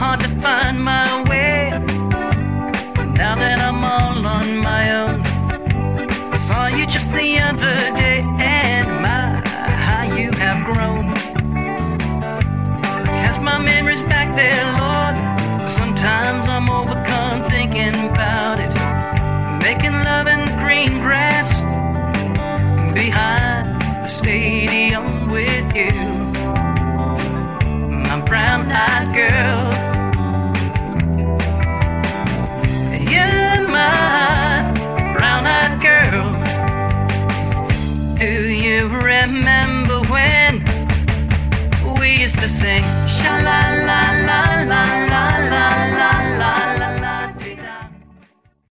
hard to find my way. Now that I'm all on my own, I saw you just the other day, and my, how you have grown. Cast my memories back there, Lord. Sometimes I'm overcome thinking about it. Making love in the green grass behind the stadium with you, my brown-eyed girl. You're my brown-eyed girl. Do you remember when we used to sing